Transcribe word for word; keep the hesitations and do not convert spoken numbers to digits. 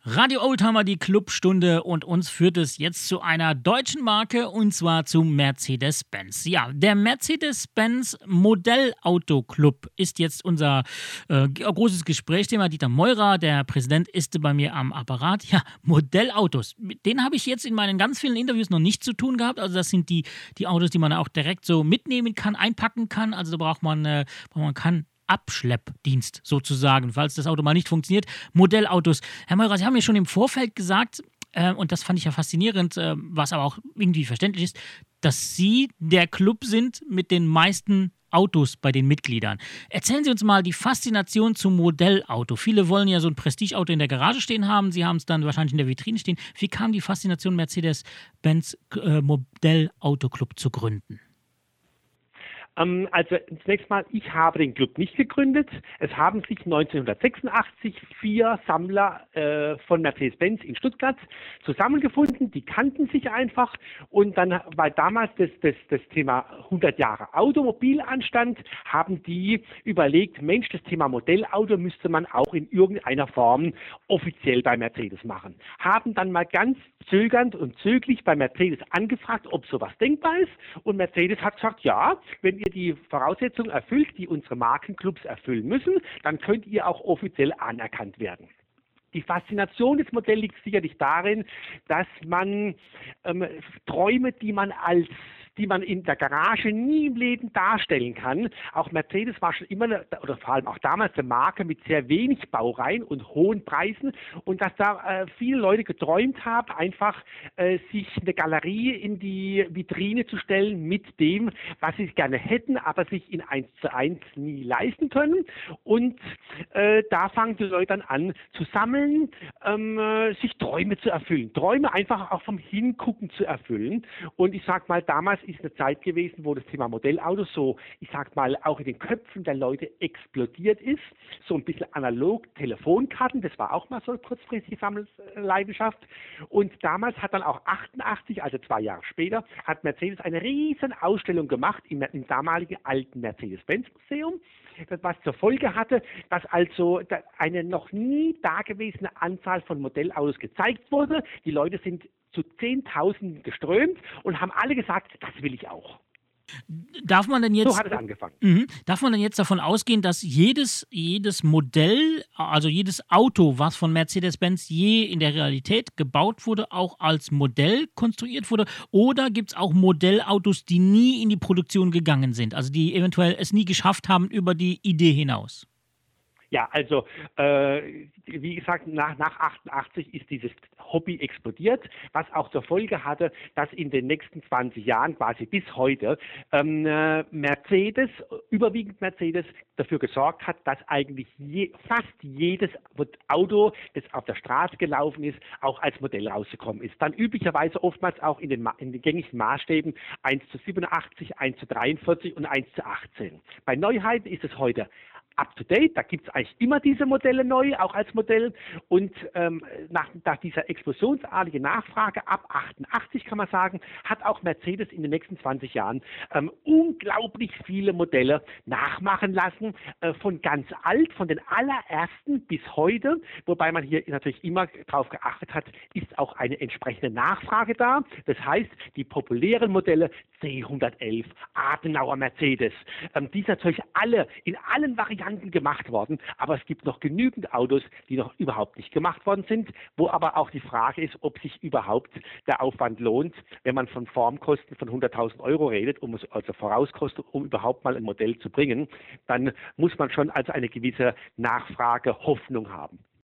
Radio Oldtimer, die Clubstunde, und uns führt es jetzt zu einer deutschen Marke, und zwar zu Mercedes-Benz. Ja, der Mercedes-Benz Modellauto Club ist jetzt unser äh, großes Gesprächsthema. Dieter Meurer, der Präsident, ist bei mir am Apparat. Ja, Modellautos, mit denen habe ich jetzt in meinen ganz vielen Interviews noch nichts zu tun gehabt. Also das sind die, die Autos, die man auch direkt so mitnehmen kann, einpacken kann. Also da braucht man, äh, man kann Abschleppdienst sozusagen, falls das Auto mal nicht funktioniert. Modellautos. Herr Meurer, Sie haben mir schon im Vorfeld gesagt, äh, und das fand ich ja faszinierend, äh, was aber auch irgendwie verständlich ist, dass Sie der Club sind mit den meisten Autos bei den Mitgliedern. Erzählen Sie uns mal die Faszination zum Modellauto. Viele wollen ja so ein Prestigeauto in der Garage stehen haben, Sie haben es dann wahrscheinlich in der Vitrine stehen. Wie kam die Faszination, Mercedes-Benz äh, Modellauto Club zu gründen? Also zunächst mal, ich habe den Club nicht gegründet. Es haben sich neunzehnhundertsechsundachtzig vier Sammler äh, von Mercedes-Benz in Stuttgart zusammengefunden. Die kannten sich einfach, und dann, weil damals das, das, das Thema hundert Jahre Automobil anstand, haben die überlegt, Mensch, das Thema Modellauto müsste man auch in irgendeiner Form offiziell bei Mercedes machen. Haben dann mal ganz zögernd und zöglich bei Mercedes angefragt, ob sowas denkbar ist, und Mercedes hat gesagt, ja, wenn ihr die Voraussetzungen erfüllt, die unsere Markenclubs erfüllen müssen, dann könnt ihr auch offiziell anerkannt werden. Die Faszination des Modells liegt sicherlich darin, dass man ähm, Träume, die man als die man in der Garage nie im Leben darstellen kann. Auch Mercedes war schon immer, oder vor allem auch damals, eine Marke mit sehr wenig Baureihen und hohen Preisen, und dass da äh, viele Leute geträumt haben, einfach äh, sich eine Galerie in die Vitrine zu stellen mit dem, was sie gerne hätten, aber sich in eins zu eins nie leisten können. Und äh, da fangen die Leute dann an zu sammeln, ähm, äh, sich Träume zu erfüllen. Träume einfach auch vom Hingucken zu erfüllen. Und ich sag mal, damals ist eine Zeit gewesen, wo das Thema Modellauto so, ich sag mal, auch in den Köpfen der Leute explodiert ist. So ein bisschen analog Telefonkarten, das war auch mal so eine kurzfristige Sammelleidenschaft. Und damals hat dann auch achtundachtzig, also zwei Jahre später, hat Mercedes eine riesen Ausstellung gemacht im, im damaligen alten Mercedes-Benz-Museum, was zur Folge hatte, dass also eine noch nie dagewesene Anzahl von Modellautos gezeigt wurde. Die Leute sind zu Zehntausenden geströmt und haben alle gesagt, das will ich auch. Darf man denn jetzt, so hat es angefangen. Mhm. Darf man denn jetzt davon ausgehen, dass jedes, jedes Modell, also jedes Auto, was von Mercedes-Benz je in der Realität gebaut wurde, auch als Modell konstruiert wurde? Oder gibt es auch Modellautos, die nie in die Produktion gegangen sind, also die eventuell es nie geschafft haben über die Idee hinaus? Ja, also äh, wie gesagt, nach, nach achtundachtzig ist dieses Hobby explodiert, was auch zur Folge hatte, dass in den nächsten zwanzig Jahren, quasi bis heute, ähm, Mercedes, überwiegend Mercedes, dafür gesorgt hat, dass eigentlich je, fast jedes Auto, das auf der Straße gelaufen ist, auch als Modell rausgekommen ist. Dann üblicherweise oftmals auch in den, in den gängigen Maßstäben eins zu siebenundachtzig, eins zu dreiundvierzig und eins zu achtzehn. Bei Neuheiten ist es heute up-to-date, da gibt es eigentlich immer diese Modelle neu, auch als Modell, und ähm, nach, nach dieser explosionsartigen Nachfrage ab achtundachtzig, kann man sagen, hat auch Mercedes in den nächsten zwanzig Jahren ähm, unglaublich viele Modelle nachmachen lassen, äh, von ganz alt, von den allerersten bis heute, wobei man hier natürlich immer darauf geachtet hat, ist auch eine entsprechende Nachfrage da. Das heißt, die populären Modelle C hundertelf, Adenauer Mercedes, ähm, die sind natürlich alle in allen Varianten gemacht worden, aber es gibt noch genügend Autos, die noch überhaupt nicht gemacht worden sind, wo aber auch die Frage ist, ob sich überhaupt der Aufwand lohnt, wenn man von Formkosten von hunderttausend Euro redet, um es also Vorauskosten, um überhaupt mal ein Modell zu bringen, dann muss man schon also eine gewisse Nachfrage, Hoffnung haben.